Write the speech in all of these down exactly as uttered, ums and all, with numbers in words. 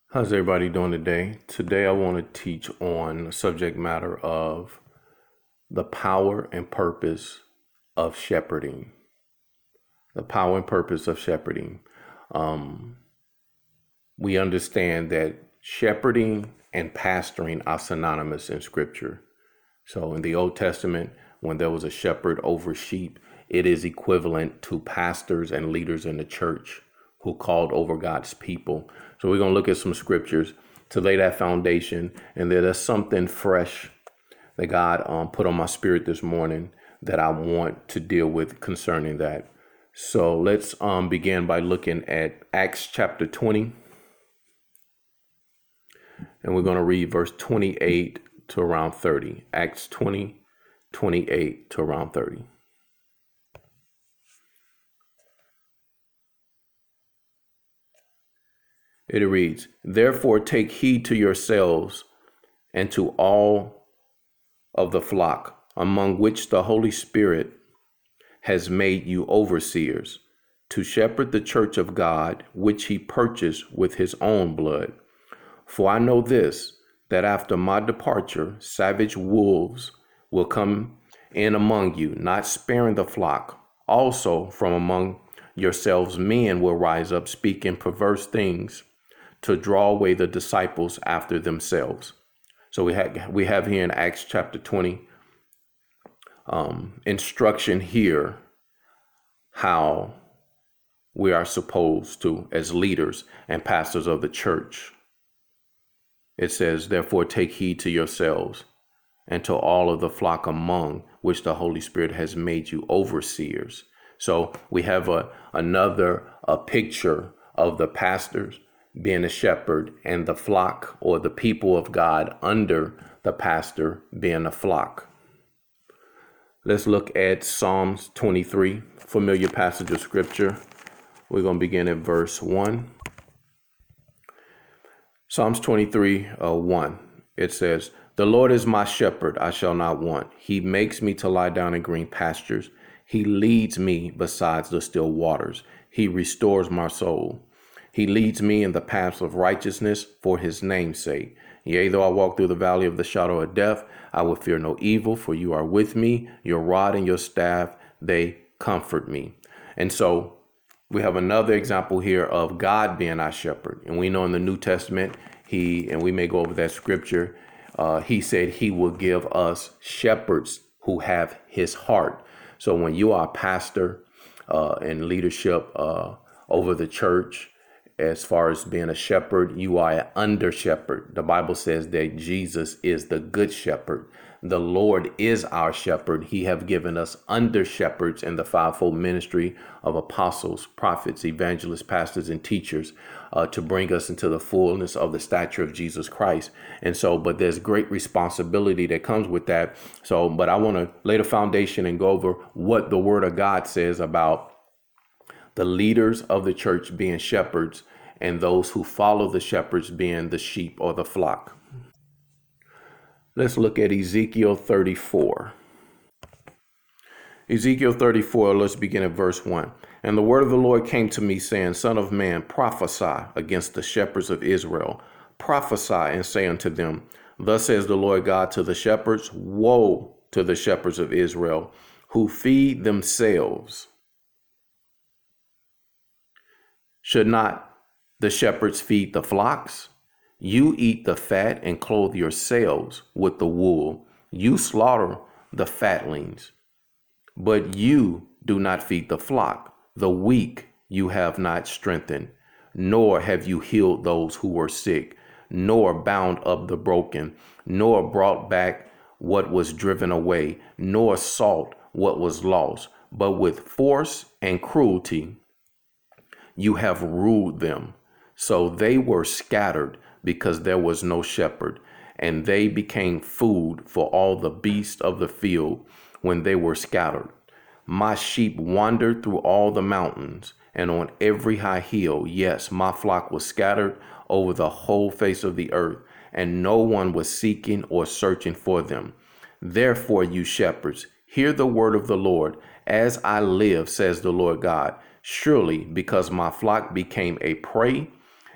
How's everybody doing today? Today, I want to teach on the subject matter of the power and purpose of shepherding. The power and purpose of shepherding. Um, we understand that shepherding and pastoring are synonymous in Scripture. So, in the Old Testament, when there was a shepherd over sheep, it is equivalent to pastors and leaders in the church who called over God's people. So we're going to look at some scriptures to lay that foundation. And then there's something fresh that God um, put on my spirit this morning that I want to deal with concerning that. So let's um, begin by looking at Acts chapter twenty. And we're going to read verse twenty-eight to around thirty. Acts twenty, twenty-eight to around thirty. It reads, "Therefore take heed to yourselves and to all of the flock, among which the Holy Spirit has made you overseers, to shepherd the church of God, which he purchased with his own blood. For I know this, that after my departure, savage wolves will come in among you, not sparing the flock. Also from among yourselves men will rise up, speaking perverse things, to draw away the disciples after themselves." So we have we have here in Acts chapter twenty um, instruction here how we are supposed to, as leaders and pastors of the church. It says, "Therefore take heed to yourselves and to all of the flock among which the Holy Spirit has made you overseers." So we have a another a picture of the pastors being a shepherd and the flock or the people of God under the pastor being a flock. Let's look at Psalms twenty-three, familiar passage of scripture. We're going to begin at verse one. Psalms twenty-three, uh, one. It says, "The Lord is my shepherd, I shall not want. He makes me to lie down in green pastures. He leads me beside the still waters. He restores my soul. He leads me in the paths of righteousness for his name's sake. Yea, though I walk through the valley of the shadow of death, I will fear no evil, for you are with me. Your rod and your staff, they comfort me." And so we have another example here of God being our shepherd. And we know in the New Testament, he, and we may go over that scripture, uh, he said he will give us shepherds who have his heart. So when you are a pastor uh, in leadership uh, over the church, as far as being a shepherd, you are an under shepherd. The Bible says that Jesus is the good shepherd. The Lord is our shepherd. He have given us under shepherds in the fivefold ministry of apostles, prophets, evangelists, pastors, and teachers uh, to bring us into the fullness of the stature of Jesus Christ. And so, but there's great responsibility that comes with that. So, but I want to lay the foundation and go over what the Word of God says about the leaders of the church being shepherds and those who follow the shepherds being the sheep or the flock. Let's look at Ezekiel thirty-four. Ezekiel thirty-four, let's begin at verse one. "And the word of the Lord came to me, saying, Son of man, prophesy against the shepherds of Israel. Prophesy and say unto them, Thus says the Lord God to the shepherds, Woe to the shepherds of Israel, who feed themselves. Should not the shepherds feed the flocks? You eat the fat and clothe yourselves with the wool. You slaughter the fatlings, but you do not feed the flock. The weak you have not strengthened, nor have you healed those who were sick, nor bound up the broken, nor brought back what was driven away, nor sought what was lost, but with force and cruelty you have ruled them. So they were scattered because there was no shepherd, and they became food for all the beasts of the field when they were scattered. My sheep wandered through all the mountains and on every high hill. Yes, my flock was scattered over the whole face of the earth, and no one was seeking or searching for them. Therefore, you shepherds, hear the word of the Lord. As I live, says the Lord God, surely because my flock became a prey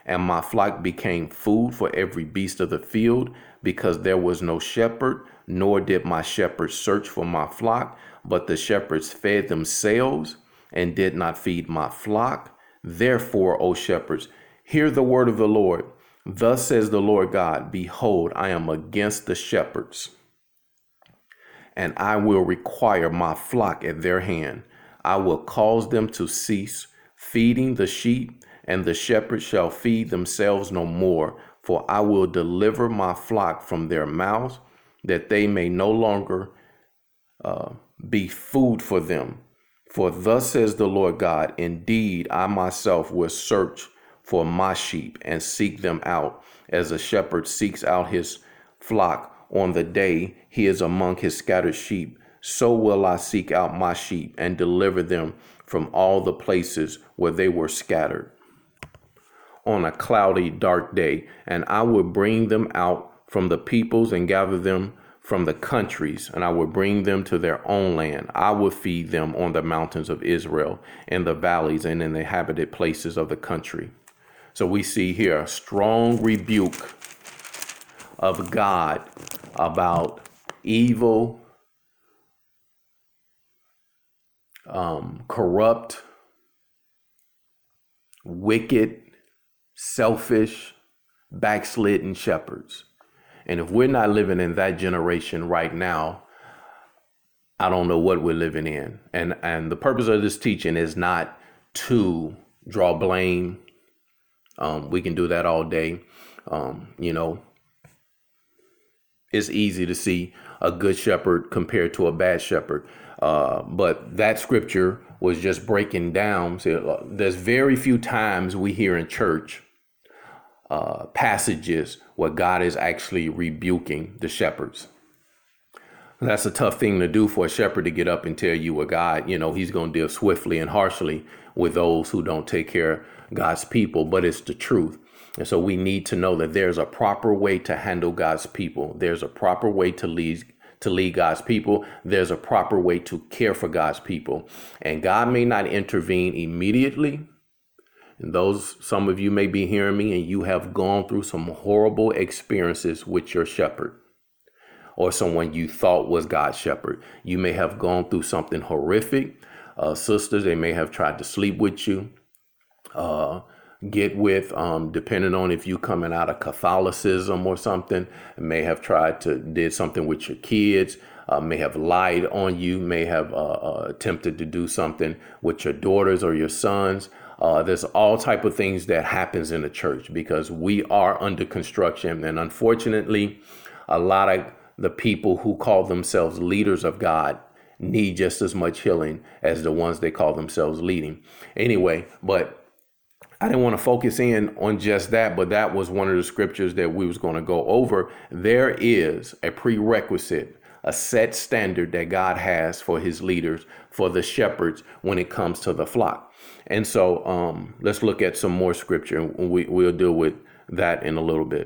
And my flock became food for every beast of the field, because there was no shepherd, nor did my shepherds search for my flock, but the shepherds fed themselves and did not feed my flock. Therefore, O shepherds, hear the word of the Lord. Thus says the Lord God, behold, I am against the shepherds, and I will require my flock at their hand. I will cause them to cease feeding the sheep, and the shepherds shall feed themselves no more. For I will deliver my flock from their mouths, that they may no longer uh, be food for them. For thus says the Lord God, indeed, I myself will search for my sheep and seek them out, as a shepherd seeks out his flock on the day he is among his scattered sheep. So will I seek out my sheep and deliver them from all the places where they were scattered on a cloudy, dark day. And I will bring them out from the peoples and gather them from the countries, and I will bring them to their own land. I will feed them on the mountains of Israel, in the valleys and in the inhabited places of the country. So we see here a strong rebuke of God about evil, um, corrupt, wicked, selfish, backslidden shepherds. And if we're not living in that generation right now, I don't know what we're living in. And and the purpose of this teaching is not to draw blame. Um, we can do that all day. Um, you know, it's easy to see a good shepherd compared to a bad shepherd. Uh, but that scripture was just breaking down. So there's very few times we hear in church uh, passages where God is actually rebuking the shepherds. And that's a tough thing to do for a shepherd, to get up and tell you a God, you know, he's going to deal swiftly and harshly with those who don't take care of God's people. But it's the truth. And so we need to know that there's a proper way to handle God's people. There's a proper way to lead to lead God's people. There's a proper way to care for God's people. And God may not intervene immediately. And those, some of you may be hearing me and you have gone through some horrible experiences with your shepherd, or someone you thought was God's shepherd. You may have gone through something horrific. Uh, sisters, they may have tried to sleep with you, uh, get with, um, depending on if you coming out of Catholicism or something, may have tried to did something with your kids, uh, may have lied on you, may have uh, uh, attempted to do something with your daughters or your sons. Uh, there's all type of things that happens in the church because we are under construction. And unfortunately, a lot of the people who call themselves leaders of God need just as much healing as the ones they call themselves leading. Anyway, but I didn't want to focus in on just that, but that was one of the scriptures that we was going to go over. There is a prerequisite, a set standard that God has for his leaders, for the shepherds when it comes to the flock. And so um, let's look at some more scripture, and we, we'll deal with that in a little bit.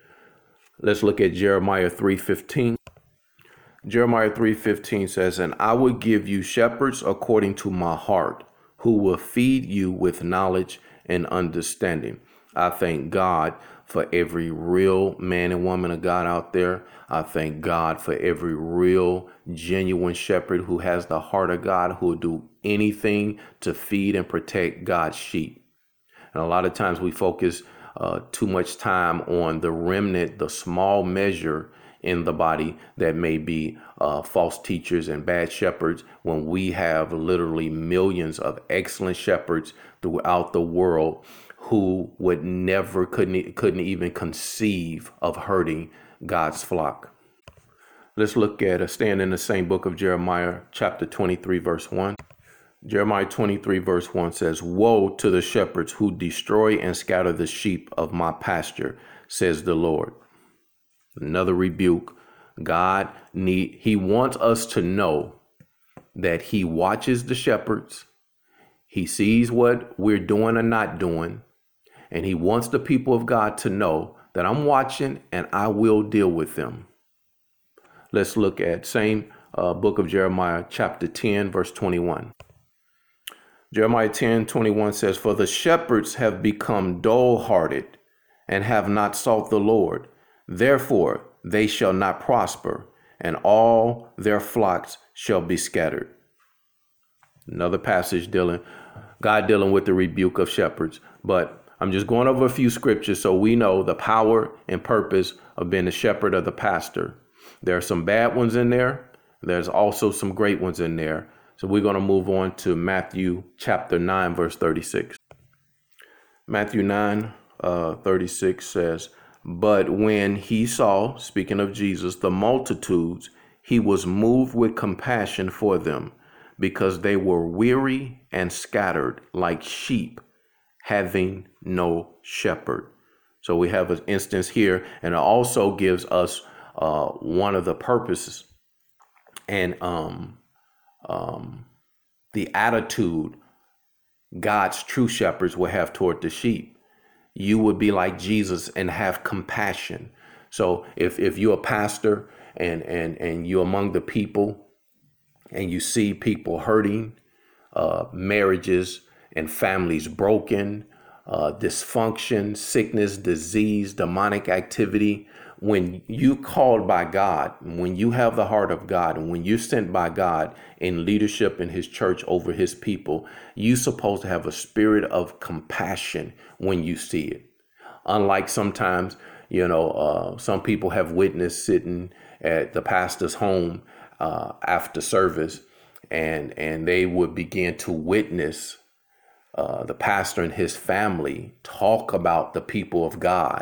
Let's look at Jeremiah three fifteen. Jeremiah three fifteen says, and I will give you shepherds according to my heart, who will feed you with knowledge and understanding. I thank God for every real man and woman of God out there. I thank God for every real, genuine shepherd who has the heart of God, who will do anything to feed and protect God's sheep. And a lot of times we focus uh, too much time on the remnant, the small measure in the body that may be uh, false teachers and bad shepherds, when we have literally millions of excellent shepherds throughout the world who would never, couldn't, couldn't even conceive of hurting God's flock. Let's look at, uh, staying in the same book of Jeremiah, chapter twenty-three, verse one. Jeremiah twenty-three, verse one says, woe to the shepherds who destroy and scatter the sheep of my pasture, says the Lord. Another rebuke. God need, he wants us to know that he watches the shepherds. He sees what we're doing or not doing. And he wants the people of God to know that I'm watching and I will deal with them. Let's look at same uh, book of Jeremiah, chapter ten, verse twenty-one. Jeremiah ten twenty-one says, for the shepherds have become dull-hearted and have not sought the Lord. Therefore, they shall not prosper, and all their flocks shall be scattered. Another passage dealing, God dealing with the rebuke of shepherds. But I'm just going over a few scriptures so we know the power and purpose of being the shepherd or the pastor. There are some bad ones in there. There's also some great ones in there. So we're going to move on to Matthew chapter nine, verse thirty-six. Matthew nine, uh, thirty-six says, but when he saw, speaking of Jesus, the multitudes, he was moved with compassion for them, because they were weary and scattered like sheep, having no shepherd. So we have an instance here, and it also gives us uh, one of the purposes and um, um, the attitude God's true shepherds will have toward the sheep. You would be like Jesus and have compassion. So if if you're a pastor and and and you're among the people and you see people hurting, uh, marriages and families broken, uh, dysfunction, sickness, disease, demonic activity, when you called by God, when you have the heart of God, and when you're sent by God in leadership in his church over his people, you're supposed to have a spirit of compassion when you see it. Unlike sometimes, you know, uh, some people have witnessed sitting at the pastor's home uh, after service, and and they would begin to witness uh, the pastor and his family talk about the people of God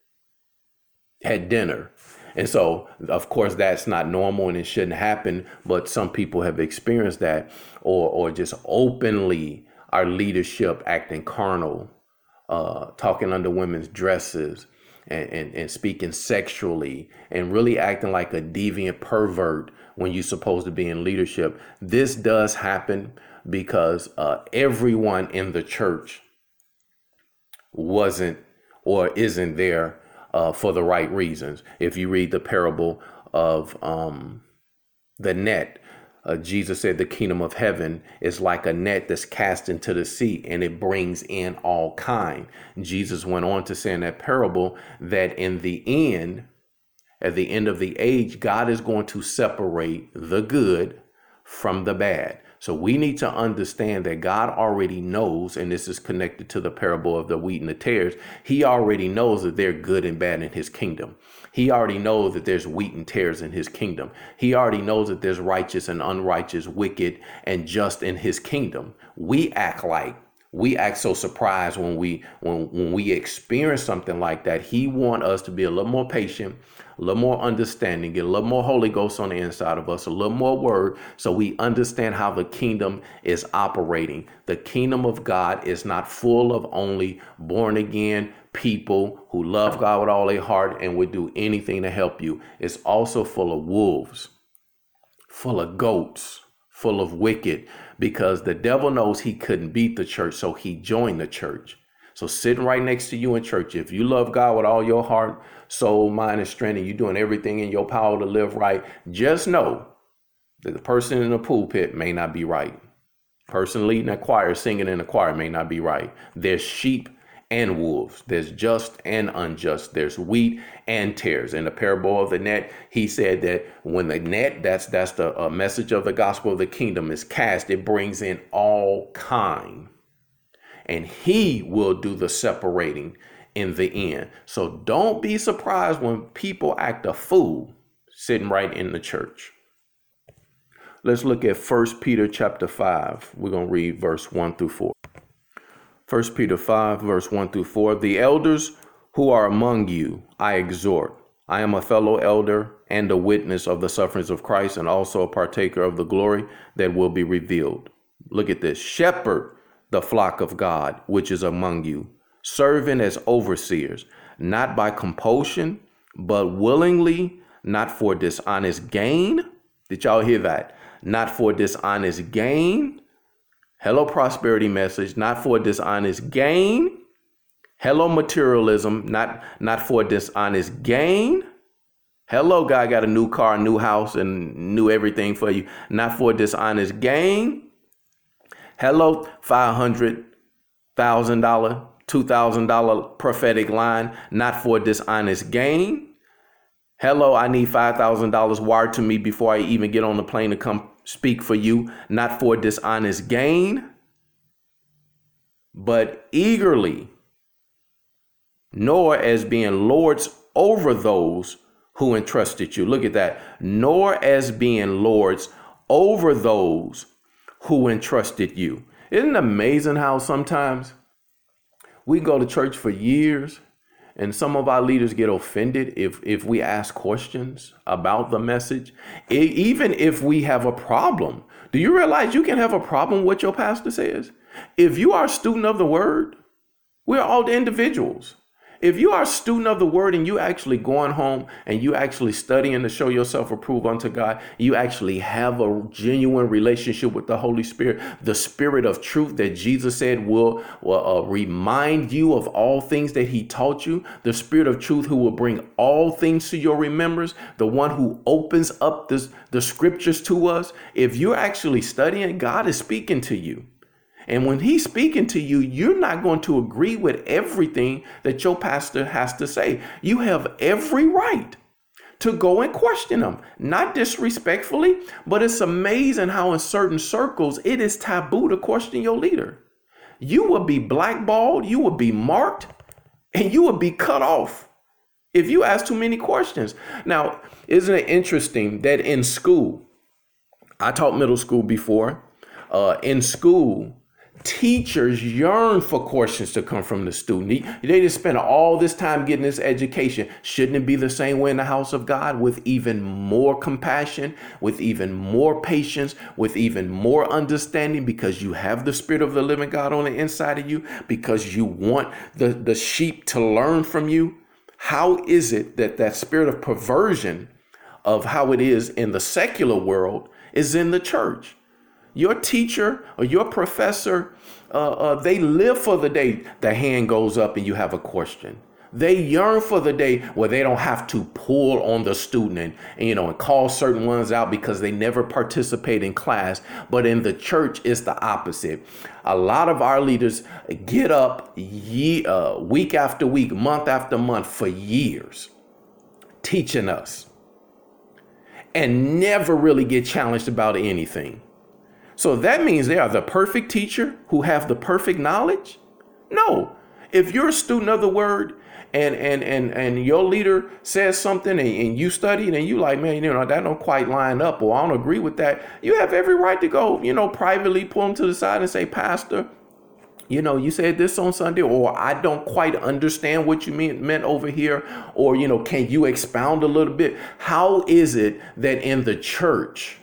at dinner. And so, of course, that's not normal and it shouldn't happen. But some people have experienced that, or or just openly our leadership acting carnal, uh, talking under women's dresses and, and, and speaking sexually and really acting like a deviant pervert when you're supposed to be in leadership. This does happen because uh, everyone in the church wasn't or isn't there Uh, for the right reasons. If you read the parable of um, the net, uh, Jesus said the kingdom of heaven is like a net that's cast into the sea, and it brings in all kind. Jesus went on to say in that parable that in the end, at the end of the age, God is going to separate the good from the bad. So we need to understand that God already knows, and this is connected to the parable of the wheat and the tares. He already knows that they're good and bad in his kingdom. He already knows that there's wheat and tares in his kingdom. He already knows that there's righteous and unrighteous, wicked and just in his kingdom. We act like we act so surprised when we when when we experience something like that. He wants us to be a little more patient, a little more understanding, get a little more Holy Ghost on the inside of us, a little more word, so we understand how the kingdom is operating. The kingdom of God is not full of only born again people who love God with all their heart and would do anything to help you. It's also full of wolves, full of goats, full of wicked, because the devil knows he couldn't beat the church, so he joined the church. So sitting right next to you in church, if you love God with all your heart, soul, mind, and strength, and you're doing everything in your power to live right, just know that the person in the pulpit may not be right. Person leading a choir, singing in a choir may not be right. There's sheep and wolves. There's just and unjust. There's wheat and tares. In the parable of the net, he said that when the net, that's that's the uh, message of the gospel of the kingdom, is cast, it brings in all kind. And he will do the separating in the end. So don't be surprised when people act a fool sitting right in the church. Let's look at First Peter chapter five. We're going to read verse one through four. First Peter five, verse one through four. The elders who are among you, I exhort. I am a fellow elder and a witness of the sufferings of Christ, and also a partaker of the glory that will be revealed. Look at this. Shepherd the flock of God, which is among you, serving as overseers, not by compulsion, but willingly, not for dishonest gain. Did y'all hear that? Not for dishonest gain. Hello, prosperity message, not for dishonest gain. Hello, materialism, not, not for dishonest gain. Hello, God got a new car, new house, and new everything for you, not for dishonest gain. Hello, five hundred thousand dollars, two thousand dollars prophetic line, not for dishonest gain. Hello, I need five thousand dollars wired to me before I even get on the plane to come speak for you, not for dishonest gain, but eagerly, nor as being lords over those who entrusted you. Look at that. Nor as being lords over those who entrusted you. Isn't it amazing how sometimes we go to church for years and some of our leaders get offended if, if we ask questions about the message, e- even if we have a problem. Do you realize you can have a problem with what your pastor says? If you are a student of the word, we're all individuals. If you are a student of the word and you actually going home and you actually studying to show yourself approved unto God, you actually have a genuine relationship with the Holy Spirit, the spirit of truth that Jesus said will, will uh, remind you of all things that he taught you, the spirit of truth who will bring all things to your remembrance, the one who opens up this, the scriptures to us. If you're actually studying, God is speaking to you. And when he's speaking to you, you're not going to agree with everything that your pastor has to say. You have every right to go and question them, not disrespectfully, but it's amazing how in certain circles it is taboo to question your leader. You will be blackballed, you will be marked, and you will be cut off if you ask too many questions. Now, isn't it interesting that in school, I taught middle school before, uh, in school, teachers yearn for questions to come from the student. They just spend all this time getting this education. Shouldn't it be the same way in the house of God, with even more compassion, with even more patience, with even more understanding, because you have the spirit of the living God on the inside of you, because you want the, the sheep to learn from you? How is it that that spirit of perversion of how it is in the secular world is in the church? Your teacher or your professor, uh, uh, they live for the day the hand goes up and you have a question. They yearn for the day where they don't have to pull on the student and, and, you know, and call certain ones out because they never participate in class. But in the church, it's the opposite. A lot of our leaders get up ye- uh, week after week, month after month for years, teaching us and never really get challenged about anything. So that means they are the perfect teacher who have the perfect knowledge? No. If you're a student of the word and and and and your leader says something and, and you study and you like, man, you know, that don't quite line up, or I don't agree with that, you have every right to go, you know, privately pull them to the side and say, Pastor, you know, you said this on Sunday, or I don't quite understand what you mean, meant over here, or, you know, can you expound a little bit? How is it that in the church,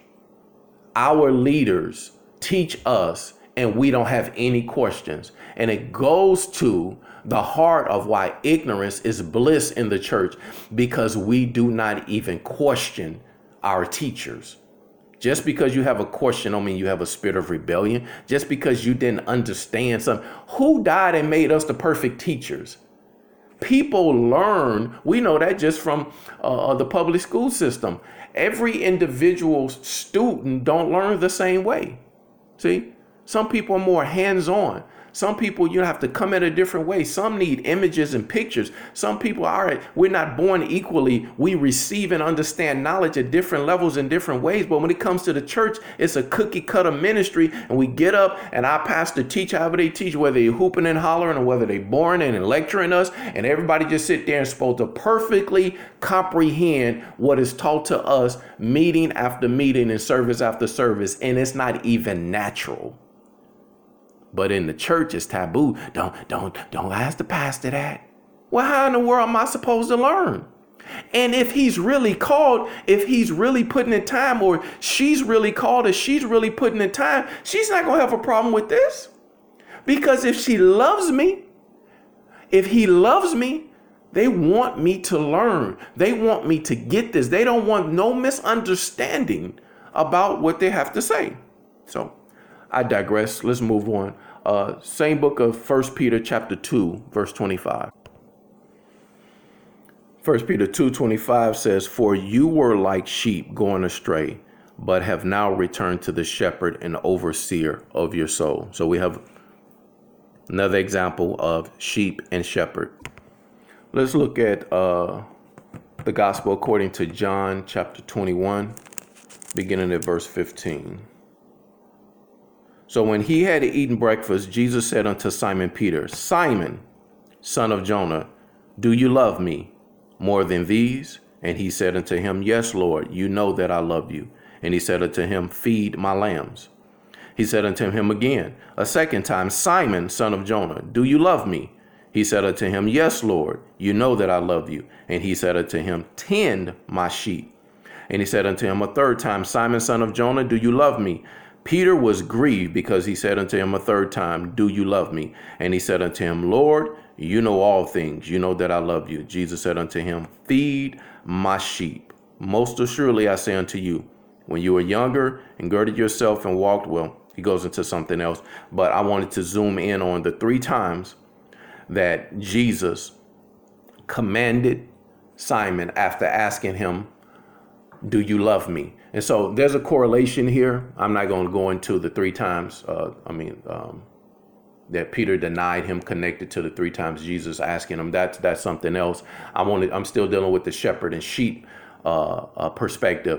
our leaders teach us and we don't have any questions? And it goes to the heart of why ignorance is bliss in the church, because we do not even question our teachers. Just because you have a question don't mean you have a spirit of rebellion. Just because you didn't understand something. Who died and made us the perfect teachers? People learn. We know that just from uh, the public school system. Every individual student don't learn the same way. See, some people are more hands-on. Some people, you have to come at a different way. Some need images and pictures. Some people, all right, we're not born equally. We receive and understand knowledge at different levels in different ways. But when it comes to the church, it's a cookie cutter ministry. And we get up and our pastor teach however they teach, whether they're hooping and hollering or whether they're boring and lecturing us. And everybody just sit there and supposed to perfectly comprehend what is taught to us meeting after meeting and service after service. And it's not even natural. But in the church, it's taboo. Don't, don't, don't ask the pastor that. Well, how in the world am I supposed to learn? And if he's really called, if he's really putting in time, or she's really called, or she's really putting in time, she's not going to have a problem with this. Because if she loves me, if he loves me, they want me to learn. They want me to get this. They don't want no misunderstanding about what they have to say. So I digress. Let's move on. Uh, same book of First Peter chapter two, verse twenty-five. First Peter two twenty-five says, for you were like sheep going astray, but have now returned to the shepherd and overseer of your soul. So we have another example of sheep and shepherd. Let's look at uh, the gospel according to John chapter twenty-one, beginning at verse fifteen. So when he had eaten breakfast, Jesus said unto Simon Peter, Simon, son of Jonah, do you love me more than these? And he said unto him, Yes, Lord, you know that I love you. And he said unto him, Feed my lambs. He said unto him again, a second time, Simon, son of Jonah, do you love me? He said unto him, Yes, Lord, you know that I love you. And he said unto him, Tend my sheep. And he said unto him a third time, Simon, son of Jonah, do you love me? Peter was grieved because he said unto him a third time, Do you love me? And he said unto him, Lord, you know all things. You know that I love you. Jesus said unto him, Feed my sheep. Most assuredly, I say unto you, when you were younger and girded yourself and walked, well, he goes into something else, but I wanted to zoom in on the three times that Jesus commanded Simon after asking him, do you love me? And so there's a correlation here. I'm not going to go into the three times. Uh, I mean, um, that Peter denied him connected to the three times Jesus asking him. That's that's something else. I wanted. I'm still dealing with the shepherd and sheep uh, uh, perspective.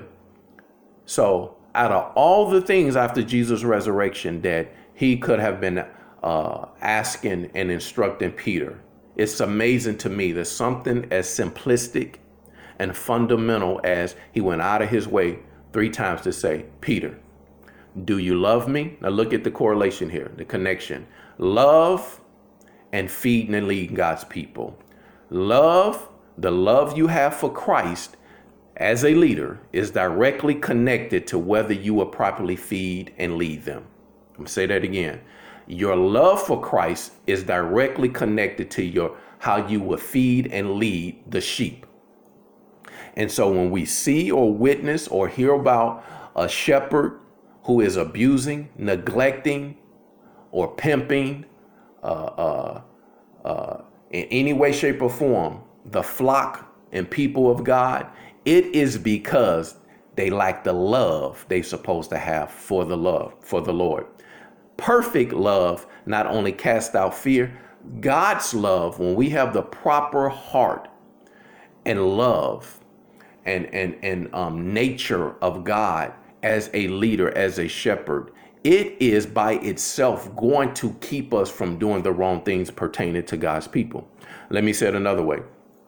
So out of all the things after Jesus' resurrection that he could have been uh, asking and instructing Peter, it's amazing to me that something as simplistic and fundamental as he went out of his way three times to say, Peter, do you love me? Now look at the correlation here, the connection. Love and feeding and leading God's people. Love, the love you have for Christ as a leader is directly connected to whether you will properly feed and lead them. I'm gonna say that again. Your love for Christ is directly connected to your how you will feed and lead the sheep. And so when we see or witness or hear about a shepherd who is abusing, neglecting, or pimping uh, uh, uh, in any way, shape, or form the flock and people of God, it is because they lack the love they're supposed to have for the love, for the Lord. Perfect love not only casts out fear, God's love, when we have the proper heart and love and, and, and um, nature of God as a leader, as a shepherd, it is by itself going to keep us from doing the wrong things pertaining to God's people. Let me say it another way.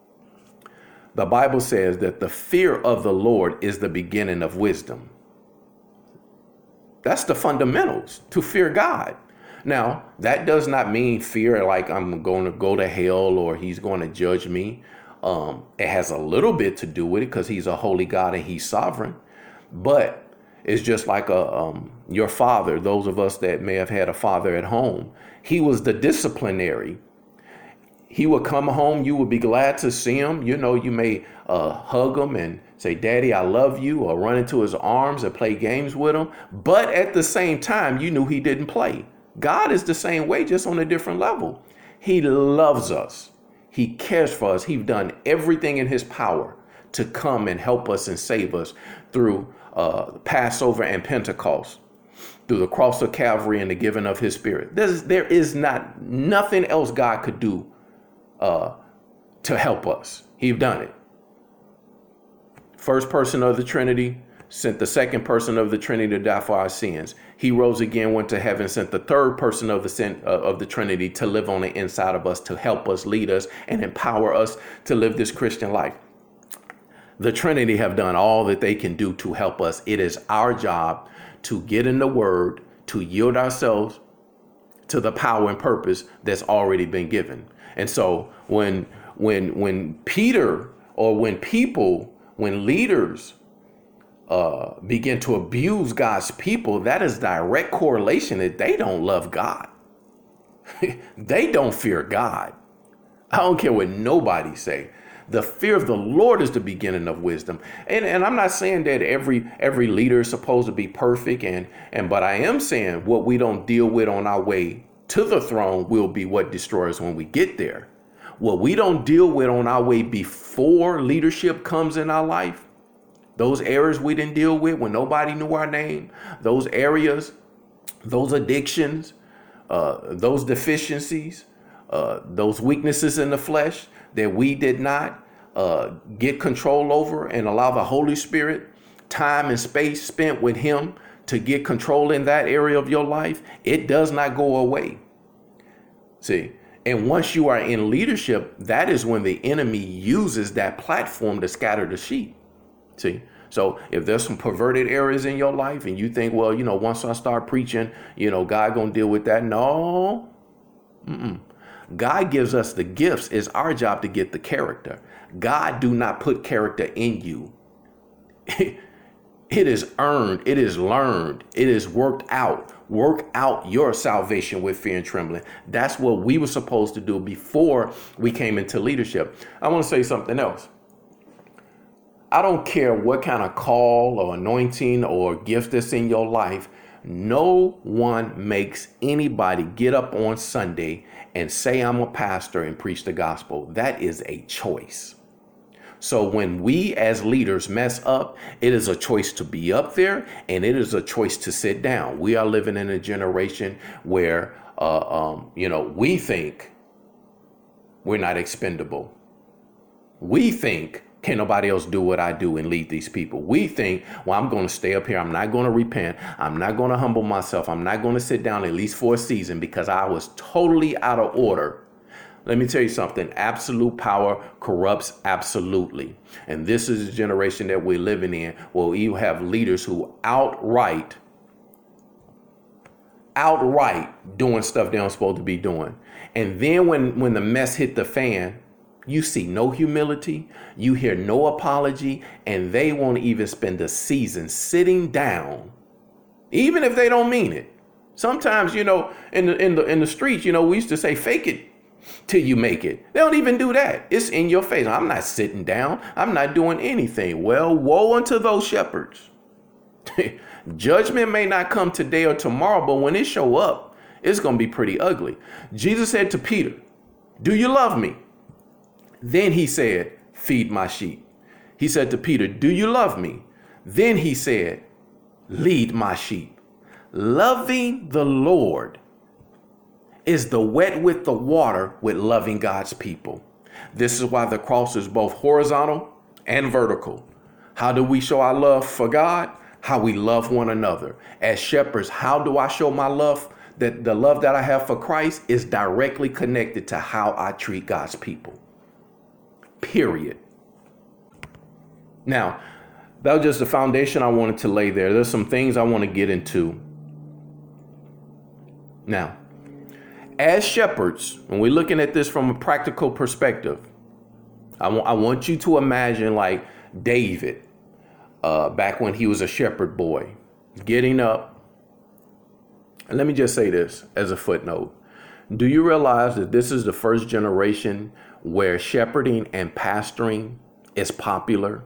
The Bible says that the fear of the Lord is the beginning of wisdom. That's the fundamentals, to fear God. Now, that does not mean fear like I'm going to go to hell or he's going to judge me. Um, it has a little bit to do with it because he's a holy God and he's sovereign. But it's just like a um, your father, those of us that may have had a father at home. He was the disciplinary. He would come home. You would be glad to see him. You know, you may uh, hug him and say, Daddy, I love you, or run into his arms and play games with him. But at the same time, you knew he didn't play. God is the same way, just on a different level. He loves us. He cares for us. He's done everything in his power to come and help us and save us through uh, Passover and Pentecost, through the cross of Calvary and the giving of his spirit. There's, there is not nothing else God could do uh, to help us. He's done it. First person of the Trinity sent the second person of the Trinity to die for our sins. He rose again, went to heaven, sent the third person of the sin, uh, of the Trinity to live on the inside of us, to help us, lead us, and empower us to live this Christian life. The Trinity have done all that they can do to help us. It is our job to get in the word, to yield ourselves to the power and purpose that's already been given. And so when when when Peter or when people, when leaders uh, begin to abuse God's people, that is direct correlation that they don't love God. They don't fear God. I don't care what nobody say. The fear of the Lord is the beginning of wisdom. And, and I'm not saying that every every leader is supposed to be perfect. And, and but I am saying what we don't deal with on our way to the throne will be what destroys when we get there. What we don't deal with on our way before leadership comes in our life, those areas we didn't deal with when nobody knew our name, those areas, those addictions, uh, those deficiencies, uh, those weaknesses in the flesh that we did not uh, get control over and allow the Holy Spirit time and space spent with him to get control in that area of your life, it does not go away. See, and once you are in leadership, that is when the enemy uses that platform to scatter the sheep. See, so if there's some perverted areas in your life and you think, well, you know, once I start preaching, you know, God gonna deal with that. No, Mm-mm. God gives us the gifts. It's our job to get the character. God do not put character in you. It is earned. It is learned. It is worked out. Work out your salvation with fear and trembling. That's what we were supposed to do before we came into leadership. I want to say something else. I don't care what kind of call or anointing or gift that's in your life. No one makes anybody get up on Sunday and say, I'm a pastor and preach the gospel. That is a choice. So when we as leaders mess up, it is a choice to be up there and it is a choice to sit down. We are living in a generation where, uh, um, you know, we think we're not expendable. We think, can nobody else do what I do and lead these people? We think, well, I'm going to stay up here. I'm not going to repent. I'm not going to humble myself. I'm not going to sit down at least for a season because I was totally out of order. Let me tell you something. Absolute power corrupts absolutely. And this is the generation that we're living in where you have leaders who outright, outright doing stuff they aren't supposed to be doing. And then when, when the mess hit the fan, you see no humility, you hear no apology, and they won't even spend a season sitting down, even if they don't mean it. Sometimes, you know, in the in the in the streets, you know, we used to say, fake it till you make it. They don't even do that. It's in your face. I'm not sitting down. I'm not doing anything. Well, woe unto those shepherds. Judgment may not come today or tomorrow, but when it show up, it's going to be pretty ugly. Jesus said to Peter, do you love me? Then he said, feed my sheep. He said to Peter, do you love me? Then he said, lead my sheep. Loving the Lord is the wet with the water with loving God's people. This is why the cross is both horizontal and vertical. How do we show our love for God? How we love one another. As shepherds, how do I show my love? That the love that I have for Christ is directly connected to how I treat God's people. Period. Now, that was just the foundation I wanted to lay there. There's some things I want to get into. Now, as shepherds, when we're looking at this from a practical perspective, I, w- I want you to imagine like David, uh, back when he was a shepherd boy, getting up. And let me just say this as a footnote. Do you realize that this is the first generation where shepherding and pastoring is popular?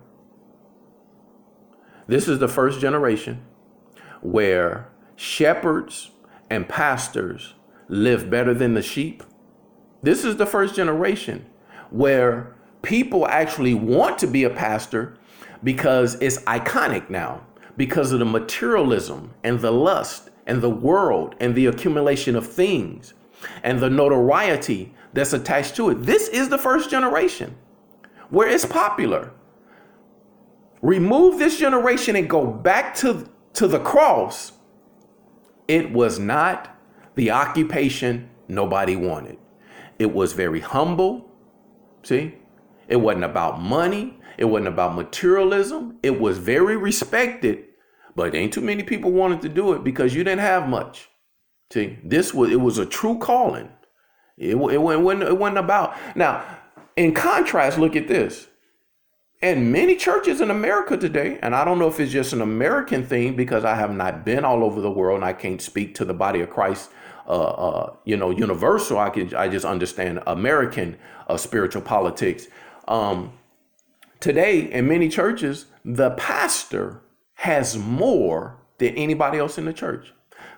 This is the first generation where shepherds and pastors live better than the sheep. This is the first generation where people actually want to be a pastor because it's iconic now, because of the materialism and the lust and the world and the accumulation of things and the notoriety that's attached to it. This is the first generation where it's popular. Remove this generation and go back to, to the cross. It was not the occupation nobody wanted. It was very humble. See, it wasn't about money. It wasn't about materialism. It was very respected, but ain't too many people wanted to do it because you didn't have much. See, this was, it was a true calling. It, it, it, wasn't, it wasn't about. Now, in contrast, look at this. And many churches in America today, and I don't know if it's just an American thing because I have not been all over the world and I can't speak to the body of Christ, uh, uh, you know, universal. I can, I just understand American uh, spiritual politics. Um, today, in many churches, the pastor has more than anybody else in the church.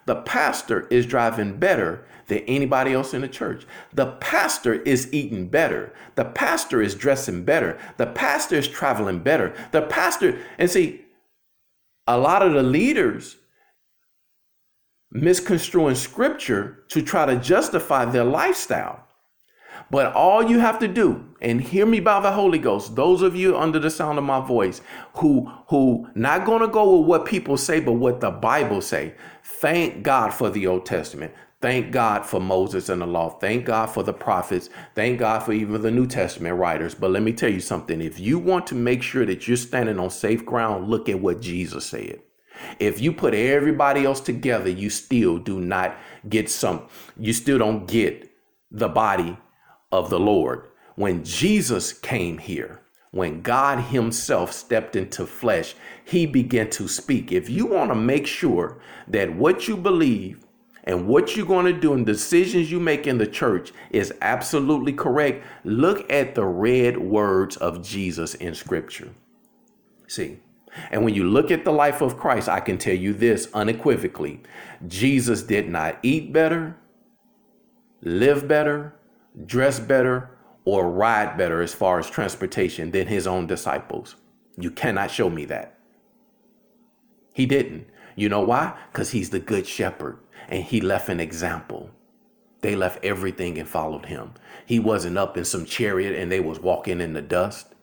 The pastor is driving better than anybody else in the church. The pastor is eating better. The pastor is dressing better. The pastor is traveling better. The pastor, and see, a lot of the leaders misconstruing scripture to try to justify their lifestyle. But all you have to do, and hear me by the Holy Ghost, those of you under the sound of my voice who who not going to go with what people say, but what the Bible say. Thank God for the Old Testament. Thank God for Moses and the law. Thank God for the prophets. Thank God for even the New Testament writers. But let me tell you something. If you want to make sure that you're standing on safe ground, look at what Jesus said. If you put everybody else together, you still do not get some, you still don't get the body of the Lord. When Jesus came here, when God himself stepped into flesh, he began to speak. If you want to make sure that what you believe and what you're going to do and decisions you make in the church is absolutely correct, look at the red words of Jesus in scripture. See, and when you look at the life of Christ, I can tell you this unequivocally. Jesus did not eat better, live better, dress better, or ride better as far as transportation than his own disciples. You cannot show me that. He didn't. You know why? Because he's the good shepherd and he left an example. They left everything and followed him. He wasn't up in some chariot and they was walking in the dust.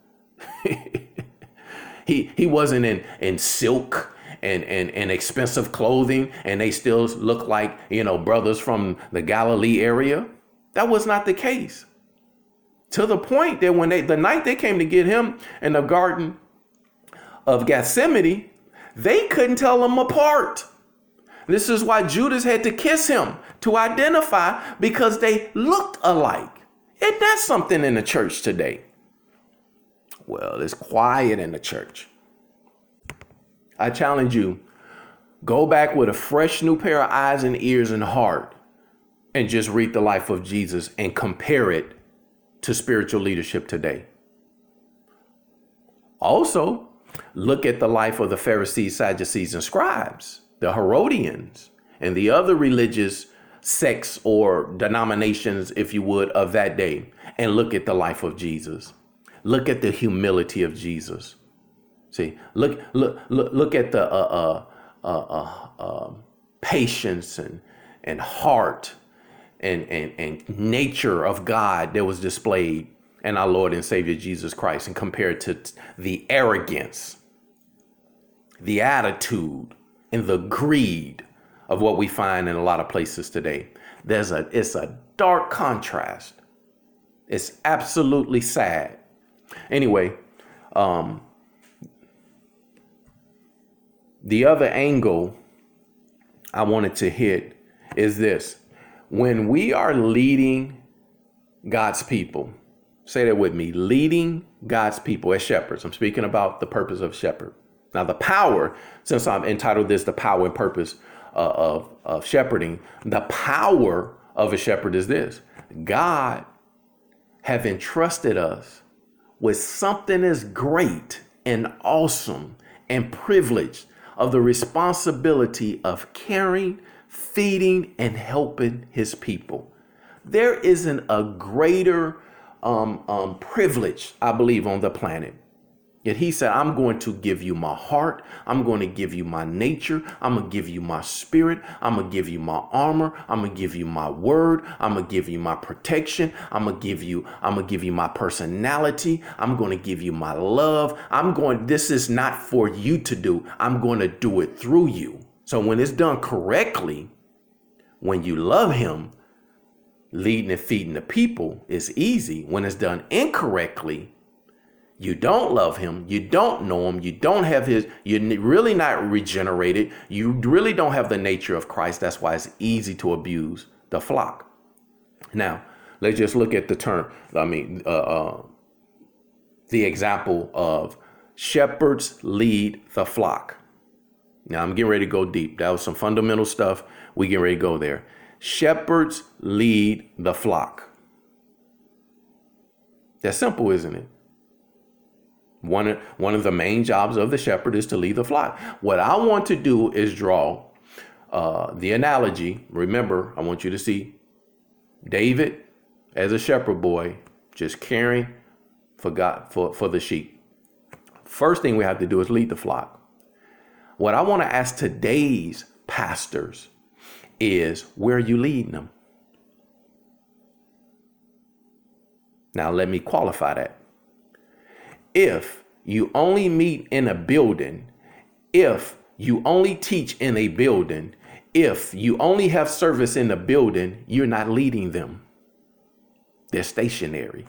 he he wasn't in, in silk and, and, and expensive clothing and they still look like, you know, brothers from the Galilee area. That was not the case. To the point that when they, the night they came to get him in the Garden of Gethsemane, they couldn't tell them apart. This is why Judas had to kiss him to identify, because they looked alike. Isn't that something in the church today? Well, it's quiet in the church. I challenge you, go back with a fresh new pair of eyes and ears and heart and just read the life of Jesus and compare it to spiritual leadership today. Also, look at the life of the Pharisees, Sadducees, and scribes, the Herodians, and the other religious sects or denominations, if you would, of that day, and look at the life of Jesus. Look at the humility of Jesus. See, look, look, look, look at the uh, uh, uh, uh, uh, patience and and heart and, and and nature of God that was displayed in our Lord and Savior Jesus Christ, and compared to the arrogance, the attitude, and the greed of what we find in a lot of places today. There's a it's a dark contrast. It's absolutely sad. Anyway, um, the other angle I wanted to hit is this. When we are leading God's people, say that with me, leading God's people as shepherds. I'm speaking about the purpose of shepherd. Now, the power, since I've entitled this the power and purpose uh, of, of shepherding, the power of a shepherd is this. God have entrusted us with something as great and awesome and privileged of the responsibility of caring, feeding, and helping his people. There isn't a greater um, um, privilege, I believe, on the planet. Yet he said, I'm going to give you my heart. I'm going to give you my nature. I'm going to give you my spirit. I'm going to give you my armor. I'm going to give you my word. I'm going to give you my protection. I'm going to give you, I'm going to give you my personality. I'm going to give you my love. I'm going, this is not for you to do. I'm going to do it through you. So when it's done correctly, when you love him, leading and feeding the people is easy. When it's done incorrectly, you don't love him, you don't know him, you don't have his, you're really not regenerated, you really don't have the nature of Christ. That's why it's easy to abuse the flock. Now, let's just look at the term, I mean, uh, uh, the example of shepherds lead the flock. Now, I'm getting ready to go deep. That was some fundamental stuff. We getting ready to go there. Shepherds lead the flock. That's simple, isn't it? One of, one of the main jobs of the shepherd is to lead the flock. What I want to do is draw uh, the analogy, remember, I want you to see David as a shepherd boy, just caring for God, for, for the sheep. First thing we have to do is lead the flock. What I want to ask today's pastors is, where are you leading them? Now, let me qualify that. If you only meet in a building, if you only teach in a building, if you only have service in a building, you're not leading them. They're stationary.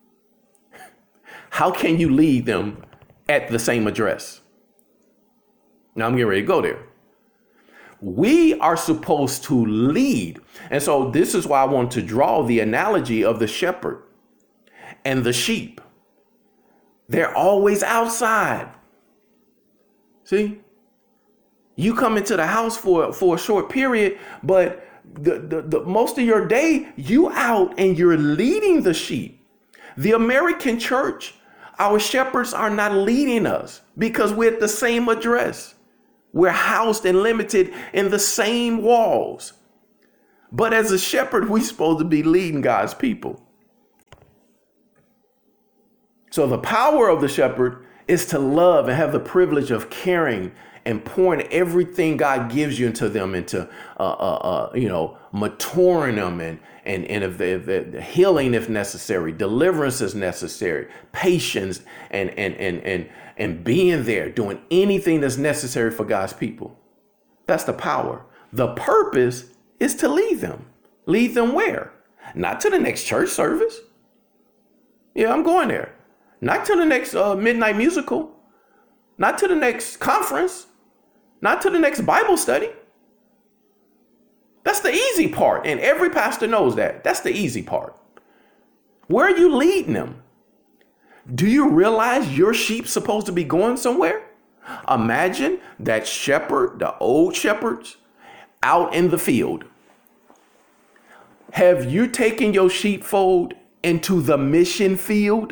How can you lead them at the same address? Now I'm getting ready to go there. We are supposed to lead. And so this is why I want to draw the analogy of the shepherd and the sheep. They're always outside. See? You come into the house for, for a short period, but the, the, the most of your day, you out and you're leading the sheep. The American church, our shepherds are not leading us because we're at the same address. We're housed and limited in the same walls. But as a shepherd, we're supposed to be leading God's people. So the power of the shepherd is to love and have the privilege of caring and pouring everything God gives you into them, into, uh, uh, uh, you know, maturing them and, and, and if they, if they, healing if necessary, deliverance is necessary, patience and, and, and, and, and being there, doing anything that's necessary for God's people. That's the power. The purpose is to lead them. Lead them where? Not to the next church service. Yeah, I'm going there. Not to the next uh, midnight musical. Not to the next conference. Not to the next Bible study. That's the easy part. And every pastor knows that. That's the easy part. Where are you leading them? Do you realize your sheep's supposed to be going somewhere? Imagine that shepherd, the old shepherds, out in the field. Have you taken your sheepfold into the mission field?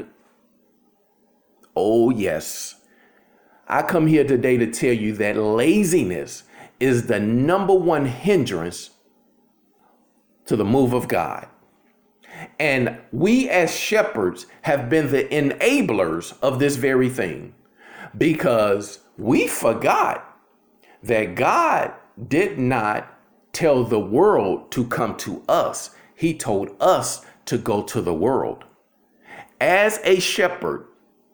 Oh, yes. I come here today to tell you that laziness is the number one hindrance to the move of God. And we as shepherds have been the enablers of this very thing because we forgot that God did not tell the world to come to us. He told us to go to the world. As a shepherd,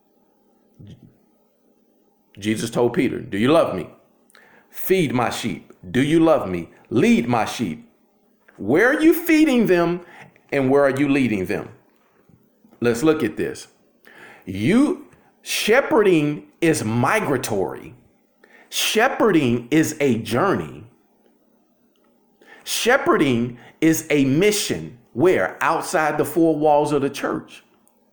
Jesus told Peter, do you love me? Feed my sheep. Do you love me? Lead my sheep. Where are you feeding them and where are you leading them? Let's look at this. You shepherding is migratory. Shepherding is a journey. Shepherding is a mission. Where? Outside the four walls of the church.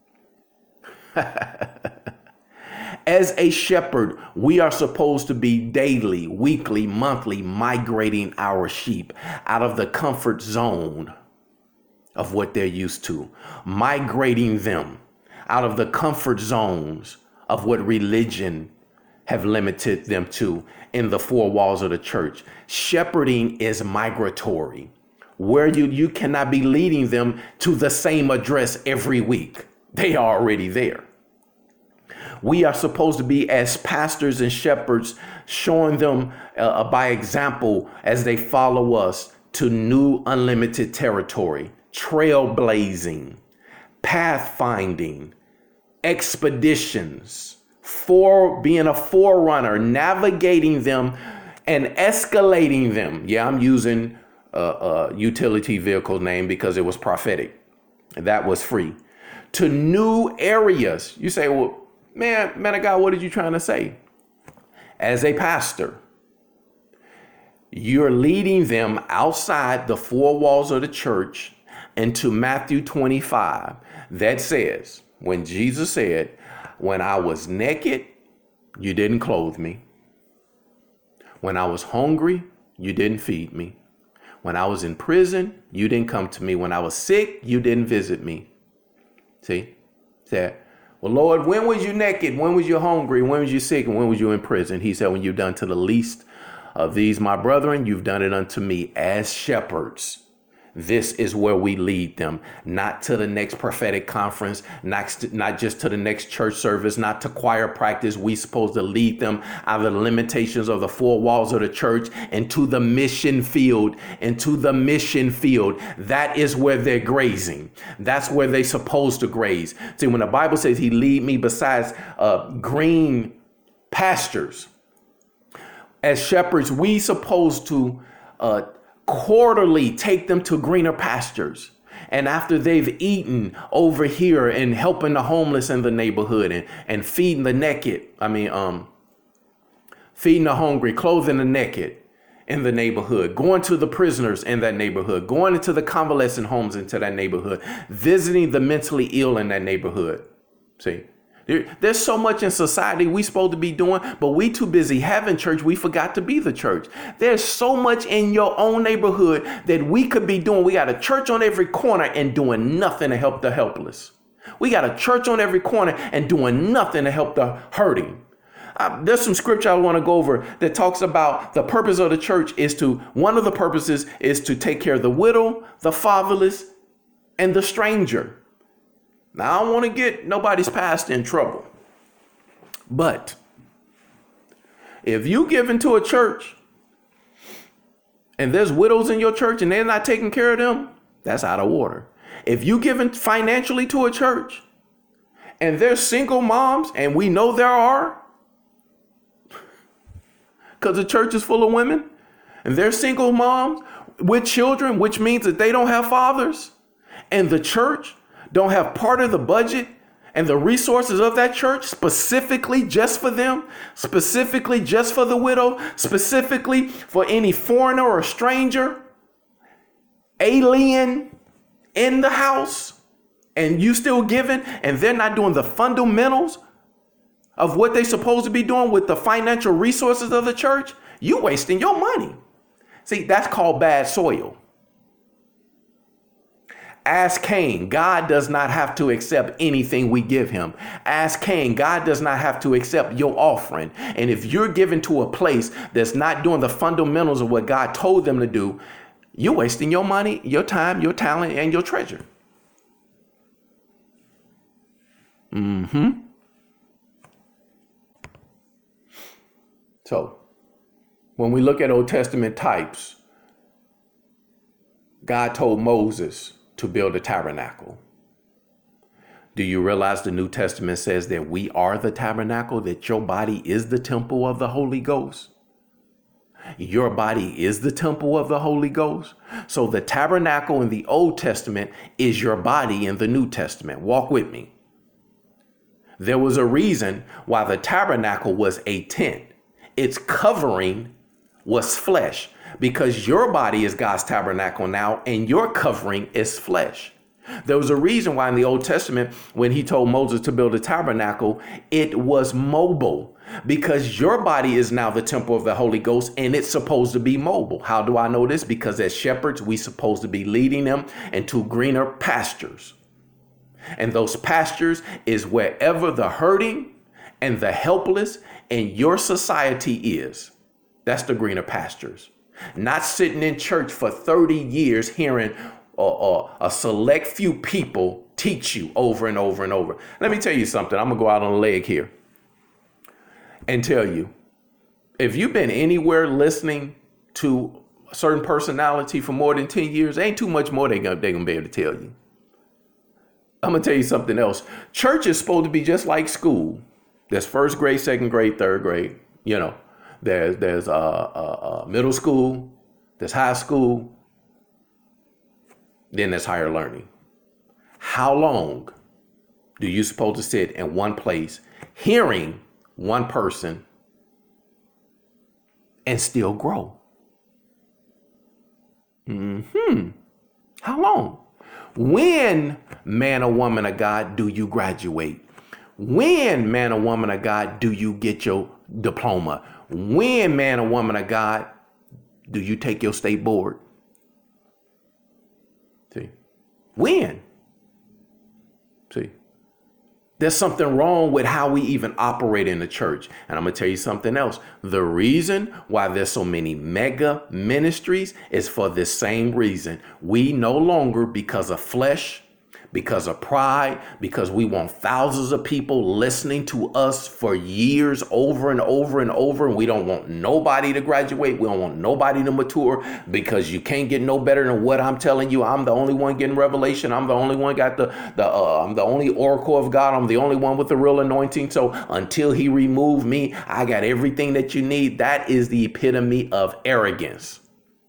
As a shepherd, we are supposed to be daily, weekly, monthly migrating our sheep out of the comfort zone of what they're used to, migrating them out of the comfort zones of what religion have limited them to in the four walls of the church. Shepherding is migratory, where you, you cannot be leading them to the same address every week. They are already there. We are supposed to be, as pastors and shepherds, showing them uh, by example as they follow us to new unlimited territory, trailblazing, pathfinding, expeditions, for being a forerunner, navigating them and escalating them. Yeah, I'm using a, a utility vehicle name because it was prophetic. That was free. To new areas. You say, well, Man, man of God, what are you trying to say? As a pastor, you're leading them outside the four walls of the church into Matthew twenty-five. That says, when Jesus said, when I was naked, you didn't clothe me. When I was hungry, you didn't feed me. When I was in prison, you didn't come to me. When I was sick, you didn't visit me. See? That. Well, Lord, when was you naked? When was you hungry? When was you sick? And when was you in prison? He said, when you've done to the least Of these, my brethren, you've done it unto me as shepherds. This is where we lead them, not to the next prophetic conference, not, not just to the next church service, not to choir practice. We supposed to lead them out of the limitations of the four walls of the church into the mission field, into the mission field. That is where they're grazing. That's where they're supposed to graze. See, when the Bible says he lead me besides uh, green pastures, as shepherds, we supposed to uh, quarterly take them to greener pastures. And after they've eaten over here and helping the homeless in the neighborhood and, and feeding the naked, I mean, um, feeding the hungry, clothing the naked in the neighborhood, going to the prisoners in that neighborhood, going into the convalescent homes into that neighborhood, visiting the mentally ill in that neighborhood. See? There's so much in society we supposed to be doing, but we too busy having church. We forgot to be the church. There's so much in your own neighborhood that we could be doing. We got a church on every corner and doing nothing to help the helpless. We got a church on every corner and doing nothing to help the hurting. Uh, there's some scripture I want to go over that talks about the purpose of the church is to, one of the purposes is to take care of the widow, the fatherless, and the stranger. Now, I don't want to get nobody's past in trouble, but if you give into a church and there's widows in your church and they're not taking care of them, that's out of order. If you give in financially to a church and there's single moms, and we know there are, because the church is full of women, and they're single moms with children, which means that they don't have fathers, and the church don't have part of the budget and the resources of that church specifically just for them, specifically just for the widow, specifically for any foreigner or stranger, alien in the house, and you still giving, and they're not doing the fundamentals of what they're supposed to be doing with the financial resources of the church, you wasting your money. See, that's called bad soil. Ask Cain. God does not have to accept anything we give him. Ask Cain. God does not have to accept your offering. And if you're given to a place that's not doing the fundamentals of what God told them to do, you're wasting your money, your time, your talent, and your treasure. Mm-hmm. So when we look at Old Testament types, God told Moses to build a tabernacle. Do you realize the New Testament says that we are the tabernacle, that your body is the temple of the Holy Ghost? Your body is the temple of the Holy Ghost. So the tabernacle in the Old Testament is your body in the New Testament. Walk with me. There was a reason why the tabernacle was a tent. Its covering was flesh, because your body is God's tabernacle now, and your covering is flesh. There was a reason why in the Old Testament, when he told Moses to build a tabernacle, it was mobile, because your body is now the temple of the Holy Ghost, and it's supposed to be mobile. How do I know this? Because as shepherds, we supposed to be leading them into greener pastures. And those pastures is wherever the hurting and the helpless in your society is. That's the greener pastures. Not sitting in church for thirty years hearing uh, uh, a select few people teach you over and over and over. Let me tell you something. I'm going to go out on a leg here and tell you, if you've been anywhere listening to a certain personality for more than ten years, ain't too much more they're going to be able to tell you. I'm going to tell you something else. Church is supposed to be just like school. There's first grade, second grade, third grade, you know. There's there's uh, uh, uh, middle school, there's high school, then there's higher learning. How long do you supposed to sit in one place hearing one person and still grow? Hmm. How long? When, man or woman of God, do you graduate? When, man or woman of God, do you get your diploma? When, man or woman of God, do you take your state board? See? When? See? There's something wrong with how we even operate in the church. And I'm going to tell you something else. The reason why there's so many mega ministries is for this same reason. We no longer, because of flesh, because of pride, because we want thousands of people listening to us for years over and over and over. And we don't want nobody to graduate. We don't want nobody to mature, because you can't get no better than what I'm telling you. I'm the only one getting revelation. I'm the only one got the, the uh, I'm the only oracle of God. I'm the only one with the real anointing. So until he remove me, I got everything that you need. That is the epitome of arrogance.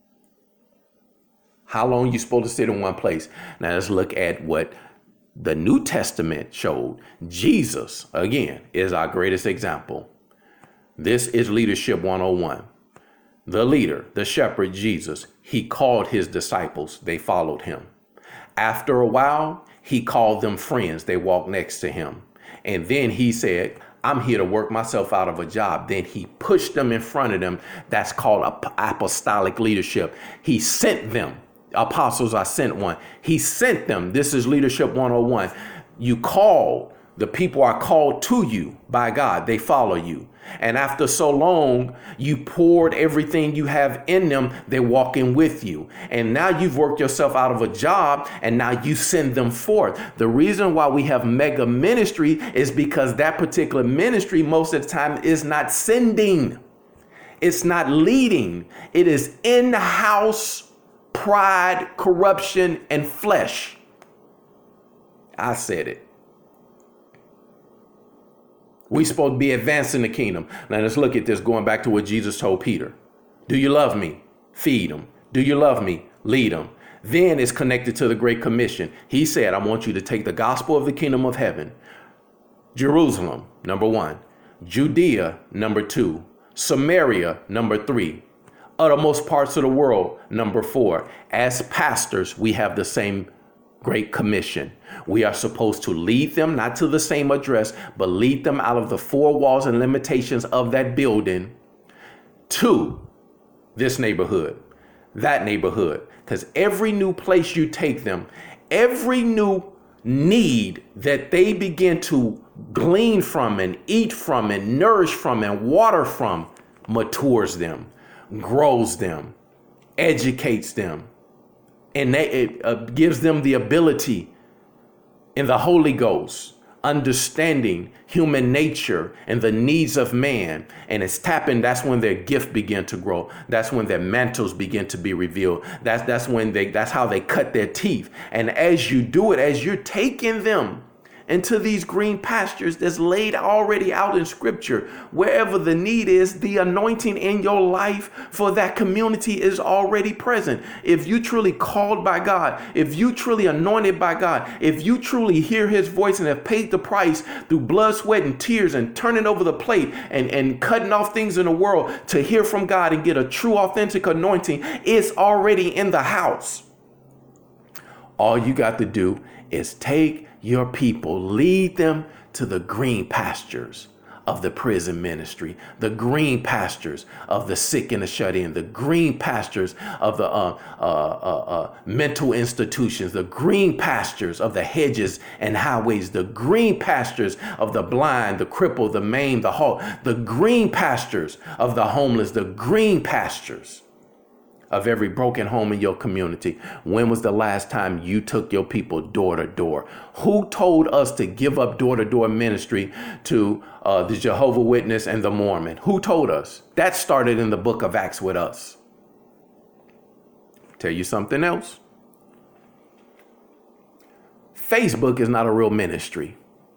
How long you supposed to sit in one place? Now let's look at what the New Testament showed. Jesus, again, is our greatest example. This is leadership one oh one. The leader, the shepherd, Jesus, he called his disciples. They followed him. After a while, he called them friends. They walked next to him. And then he said, I'm here to work myself out of a job. Then he pushed them in front of them. That's called apostolic leadership. He sent them. Apostles, I sent one. He sent them. This is leadership one oh one. You call, the people are called to you by God. They follow you. And after so long, you poured everything you have in them. They're walking with you. And now you've worked yourself out of a job, and now you send them forth. The reason why we have mega ministry is because that particular ministry most of the time is not sending. It's not leading. It is in-house pride, corruption, and flesh. I said it. We supposed to be advancing the kingdom. Now let's look at this, going back to what Jesus told Peter. Do you love me? Feed them. Do you love me? Lead them. Then it's connected to the Great Commission. He said, I want you to take the gospel of the kingdom of heaven. Jerusalem, number one. Judea, number two. Samaria, number three. Uttermost parts of the world, number four. As pastors, we have the same Great Commission. We are supposed to lead them, not to the same address, but lead them out of the four walls and limitations of that building to this neighborhood, that neighborhood. Because every new place you take them, every new need that they begin to glean from and eat from and nourish from and water from matures them, grows them, educates them, and they, it uh, gives them the ability in the Holy Ghost, understanding human nature and the needs of man. And it's tapping. That's when their gift begin to grow. That's when their mantles begin to be revealed. That's that's when they that's how they cut their teeth. And as you do it, as you're taking them into these green pastures that's laid already out in scripture, wherever the need is, the anointing in your life for that community is already present. If you truly called by God, if you truly anointed by God, if you truly hear his voice and have paid the price through blood, sweat, and tears and turning over the plate and, and cutting off things in the world to hear from God and get a true, authentic anointing, it's already in the house. All you got to do is take your people, lead them to the green pastures of the prison ministry, the green pastures of the sick and the shut in, the green pastures of the uh, uh, uh, uh, mental institutions, the green pastures of the hedges and highways, the green pastures of the blind, the crippled, the maimed, the halt, the green pastures of the homeless, the green pastures of every broken home in your community. When was the last time you took your people door to door? Who told us to give up door to door ministry to uh, the Jehovah's Witness and the Mormon? Who told us? That started in the book of Acts with us. Tell you something else. Facebook is not a real ministry.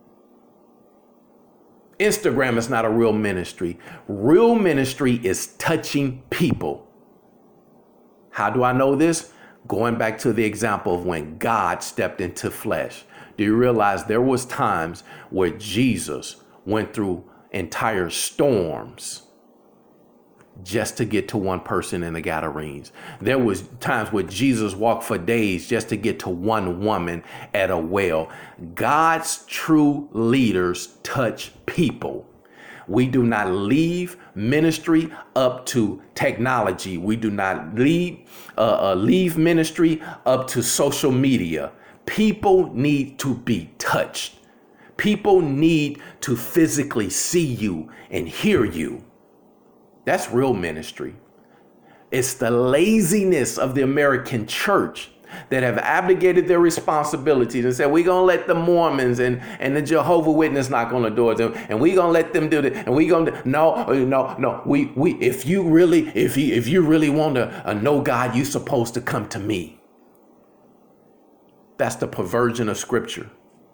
Instagram is not a real ministry. Real ministry is touching people. How do I know this? Going back to the example of when God stepped into flesh. Do you realize there was times where Jesus went through entire storms just to get to one person in the Gadarenes? There was times where Jesus walked for days just to get to one woman at a well. God's true leaders touch people. We do not leave ministry up to technology. We do not leave, uh, uh, leave ministry up to social media. People need to be touched. People need to physically see you and hear you. That's real ministry. It's the laziness of the American church that have abdicated their responsibilities and said, we're going to let the Mormons and, and the Jehovah Witness knock on the doors, and, and we're going to let them do that. And we going to, no, no, no, we, we, if you really, if you, if you really want to uh, know God, you're supposed to come to me. That's the perversion of scripture.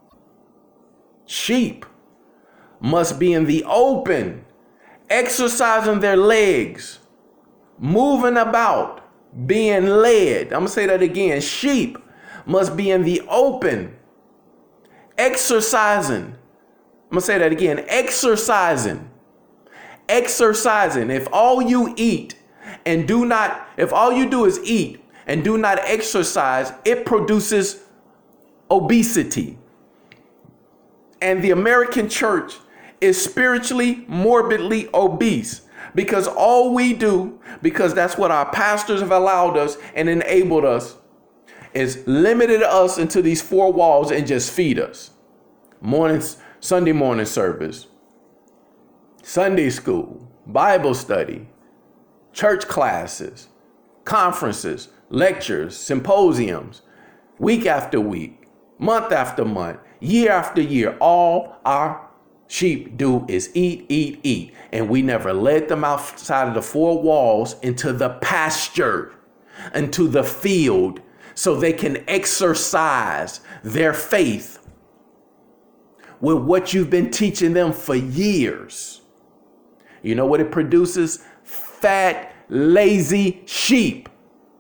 Sheep must be in the open, exercising their legs, moving about, being led. I'm going to say that again. Sheep must be in the open, exercising. I'm going to say that again. Exercising. Exercising. If all you eat and do not, if all you do is eat and do not exercise, it produces obesity. And the American church is spiritually morbidly obese. Because all we do, because that's what our pastors have allowed us and enabled us, is limited us into these four walls and just feed us. Mornings, Sunday morning service, Sunday school, Bible study, church classes, conferences, lectures, symposiums, week after week, month after month, year after year. All our sheep do is eat, eat, eat. And we never led them outside of the four walls into the pasture, into the field, so they can exercise their faith with what you've been teaching them for years. You know what it produces? Fat, lazy sheep.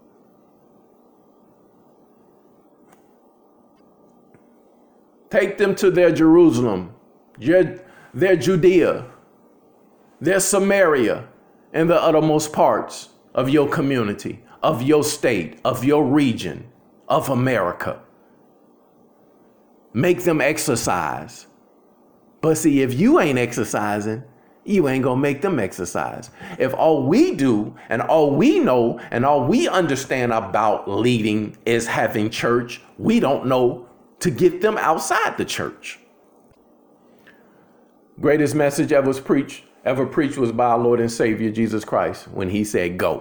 Take them to their Jerusalem, their, their Judea, their Samaria, and the uttermost parts of your community, of your state, of your region, of America. Make them exercise. But see, if you ain't exercising, you ain't gonna make them exercise. If all we do and all we know and all we understand about leading is having church, we don't know to get them outside the church. Greatest message ever was preached, ever preached was by our Lord and Savior, Jesus Christ, when he said, go.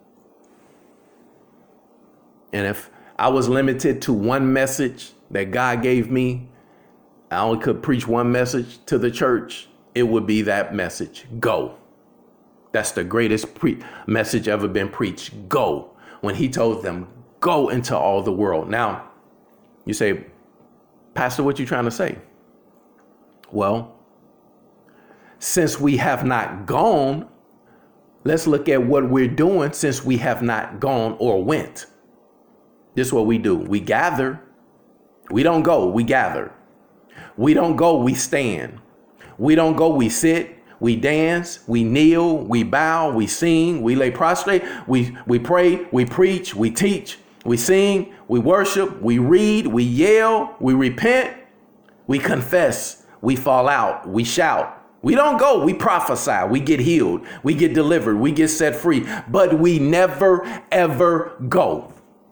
And if I was limited to one message that God gave me, I only could preach one message to the church, it would be that message, go. That's the greatest pre- message ever been preached, go. When he told them, go into all the world. Now, you say, Pastor, what you trying to say? Well, since we have not gone, let's look at what we're doing since we have not gone or went. This is what we do. We gather. We don't go, we gather. We don't go, we stand. We don't go, we sit. We dance, we kneel, we bow, we sing, we lay prostrate, we, we pray, we preach, we teach, we sing, we worship, we read, we yell, we repent, we confess, we fall out, we shout. We don't go, we prophesy, we get healed, we get delivered, we get set free, but we never, ever go.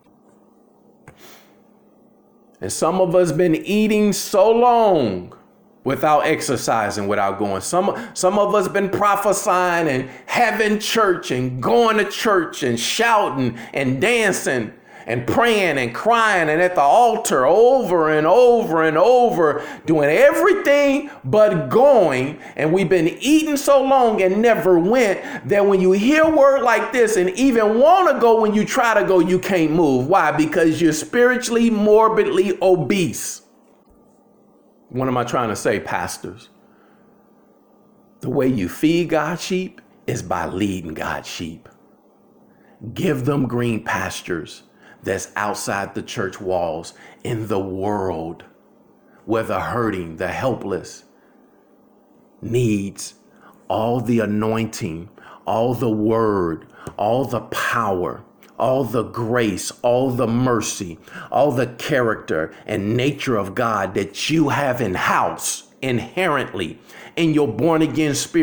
And some of us been eating so long without exercising, without going. Some, some of us been prophesying and having church and going to church and shouting and dancing and praying and crying and at the altar over and over and over, doing everything but going. And we've been eating so long and never went that when you hear a word like this and even want to go, when you try to go, you can't move. Why? Because you're spiritually morbidly obese. What am I trying to say, pastors? The way you feed God's sheep is by leading God's sheep. Give them green pastures that's outside the church walls in the world, where the hurting, the helpless needs all the anointing, all the word, all the power, all the grace, all the mercy, all the character and nature of God that you have in house inherently in your born again spirit,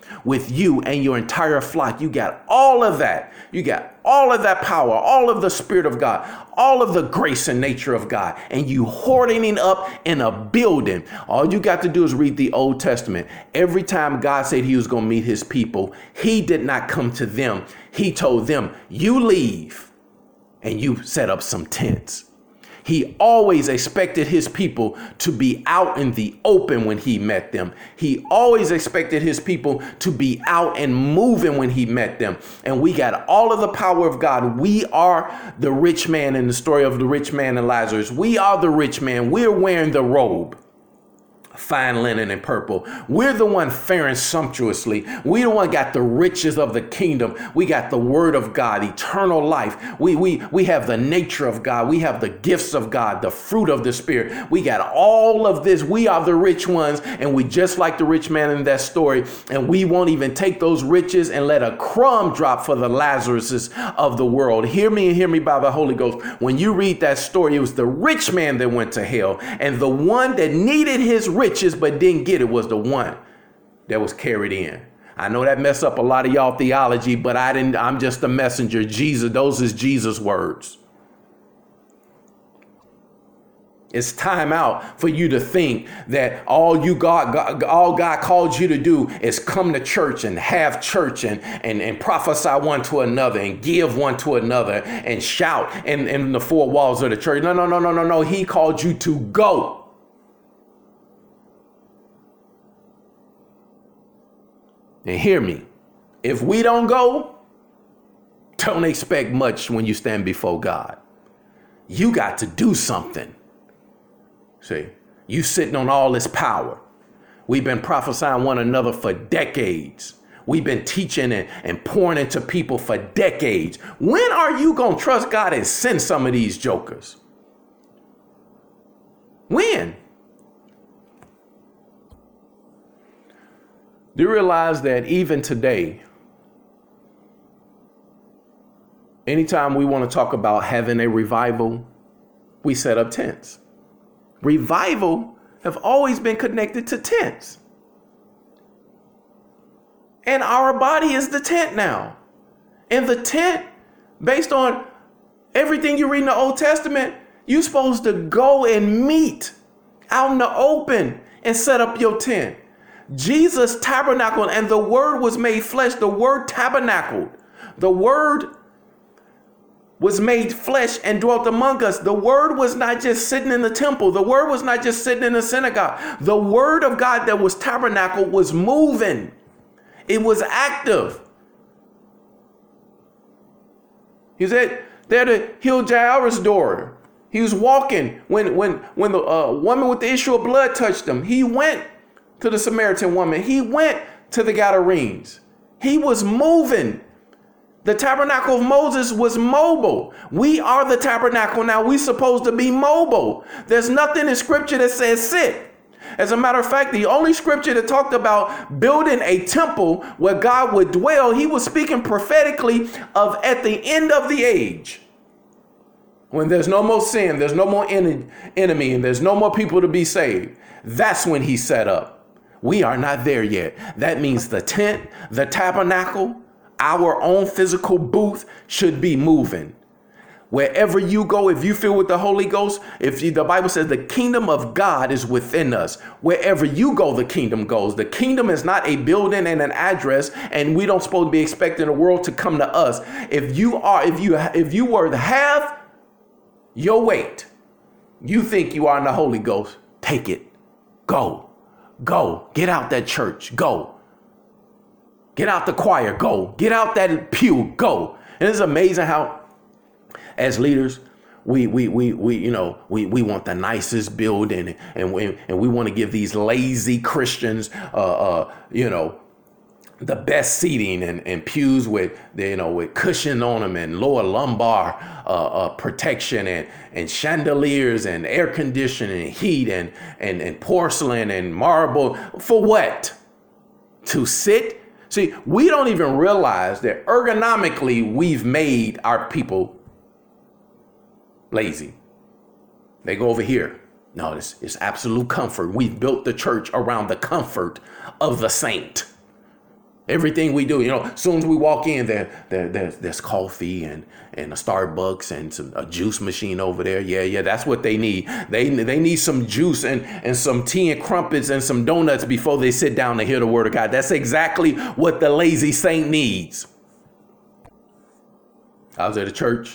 with you and your entire flock. You got all of that. You got all of that power, all of the Spirit of God, all of the grace and nature of God, and you hoarding it up in a building. All you got to do is read the Old Testament. Every time God said he was going to meet his people, he did not come to them. He told them, you leave and you set up some tents. He always expected his people to be out in the open when he met them. He always expected his people to be out and moving when he met them. And we got all of the power of God. We are the rich man in the story of the rich man and Lazarus. We are the rich man. We're wearing the robe, fine linen and purple. We're the one faring sumptuously. We the one got the riches of the kingdom. We got the word of God, eternal life. We, we, we have the nature of God. We have the gifts of God, the fruit of the Spirit. We got all of this. We are the rich ones. And we just like the rich man in that story. And we won't even take those riches and let a crumb drop for the Lazaruses of the world. Hear me and hear me by the Holy Ghost. When you read that story, it was the rich man that went to hell. And the one that needed his riches but didn't get it was the one that was carried in. I know that messed up a lot of y'all theology, but I didn't. I'm just a messenger. Jesus, those is Jesus' words. It's time out for you to think that all you God, God, all God called you to do is come to church and have church and, and, and prophesy one to another and give one to another and shout in, in the four walls of the church. No, no, no, no, no, no. He called you to go. And hear me, if we don't go, don't expect much when you stand before God. You got to do something. See, you sitting on all this power. We've been prophesying one another for decades. We've been teaching and, and pouring into people for decades. When are you going to trust God and send some of these jokers? When? Do you realize that even today, anytime we want to talk about having a revival, we set up tents. Revival have always been connected to tents. And our body is the tent now. And the tent, based on everything you read in the Old Testament, you're supposed to go and meet out in the open and set up your tent. Jesus tabernacled and the word was made flesh. The word tabernacled. The word was made flesh and dwelt among us. The word was not just sitting in the temple. The word was not just sitting in the synagogue. The word of God that was tabernacled was moving. It was active. He said there to heal Jairus' daughter. He was walking when, when, when the uh, woman with the issue of blood touched him. He went to the Samaritan woman. He went to the Gadarenes. He was moving. The tabernacle of Moses was mobile. We are the tabernacle now. We're supposed to be mobile. There's nothing in scripture that says sit. As a matter of fact, the only scripture that talked about building a temple where God would dwell, he was speaking prophetically of at the end of the age. When there's no more sin, there's no more en- enemy, and there's no more people to be saved. That's when he set up. We are not there yet. That means the tent, the tabernacle, our own physical booth should be moving. Wherever you go, if you feel with the Holy Ghost, if you, the Bible says the kingdom of God is within us. Wherever you go, the kingdom goes. The kingdom is not a building and an address, and we don't supposed to be expecting the world to come to us. If you are, if you, if you were to have your weight, you think you are in the Holy Ghost, take it. Go. Go. Get out that church. Go. Get out the choir. Go. Get out that pew. Go. And it's amazing how, as leaders, we we we we you know we we want the nicest building, and we and we want to give these lazy Christians uh uh you know the best seating and, and pews with you know with cushion on them and lower lumbar uh, uh protection and and chandeliers and air conditioning and heat and and and porcelain and marble. For what? To sit? See, we don't even realize that ergonomically we've made our people lazy. They go over here. No, it's, it's absolute comfort. We've built the church around the comfort of the saint. Everything we do, you know, as soon as we walk in there, there there's, there's coffee and, and a Starbucks and some a juice machine over there. Yeah, yeah, that's what they need. They they need some juice and, and some tea and crumpets and some donuts before they sit down to hear the word of God. That's exactly what the lazy saint needs. I was at a church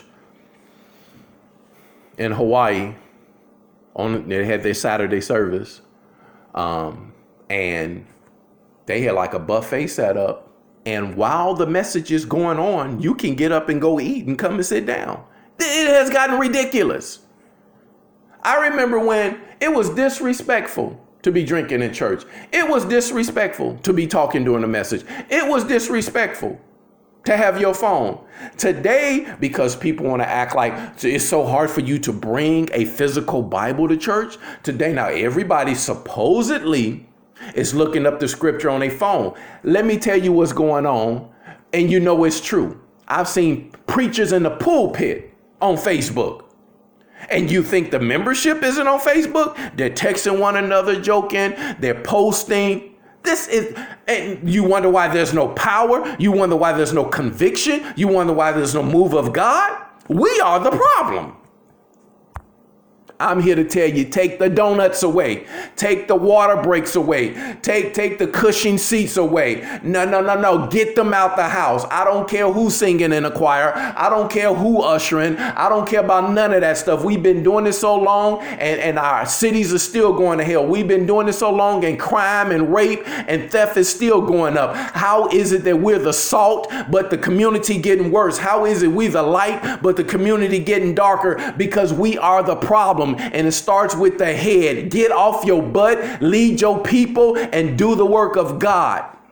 in Hawaii. On they had their Saturday service, um, and they had like a buffet set up, and while the message is going on, you can get up and go eat and come and sit down. It has gotten ridiculous. I remember when it was disrespectful to be drinking in church. It was disrespectful to be talking during the message. It was disrespectful to have your phone. Today, because people want to act like it's so hard for you to bring a physical Bible to church. Today, now everybody supposedly is looking up the scripture on their phone. Let me tell you what's going on, and you know it's true. I've seen preachers in the pulpit on Facebook. And you think the membership isn't on Facebook? They're texting one another, joking. They're posting. This is, and you wonder why there's no power. You wonder why there's no conviction. You wonder why there's no move of God. We are the problem. I'm here to tell you, take the donuts away. Take the water breaks away. Take, take the cushion seats away. No, no, no, no. Get them out the house. I don't care who's singing in the choir. I don't care who ushering. I don't care about none of that stuff. We've been doing this so long, and, and our cities are still going to hell. We've been doing this so long, and crime and rape and theft is still going up. How is it that we're the salt, but the community getting worse? How is it we the light, but the community getting darker? Because we are the problem. And it starts with the head. Get off your butt, lead your people, and do the work of God.